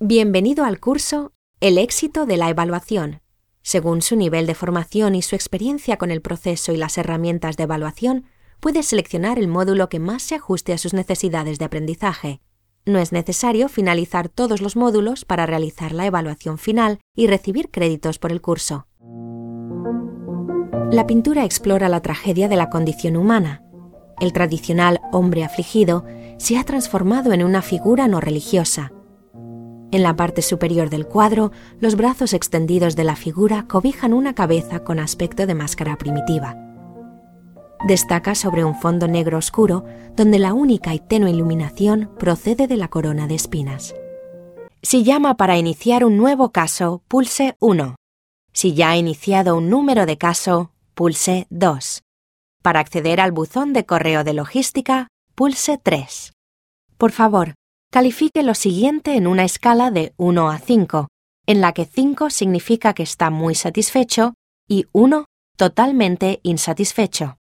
Bienvenido al curso El éxito de la evaluación. Según su nivel de formación y su experiencia con el proceso y las herramientas de evaluación, puede seleccionar el módulo que más se ajuste a sus necesidades de aprendizaje. No es necesario finalizar todos los módulos para realizar la evaluación final y recibir créditos por el curso. La pintura explora la tragedia de la condición humana. El tradicional hombre afligido se ha transformado en una figura no religiosa. En la parte superior del cuadro, los brazos extendidos de la figura cobijan una cabeza con aspecto de máscara primitiva. Destaca sobre un fondo negro oscuro, donde la única y tenue iluminación procede de la corona de espinas. Si llama para iniciar un nuevo caso, pulse 1. Si ya ha iniciado un número de caso, pulse 2. Para acceder al buzón de correo de logística, pulse 3. Por favor, califique lo siguiente en una escala de 1 a 5, en la que 5 significa que está muy satisfecho y 1 totalmente insatisfecho.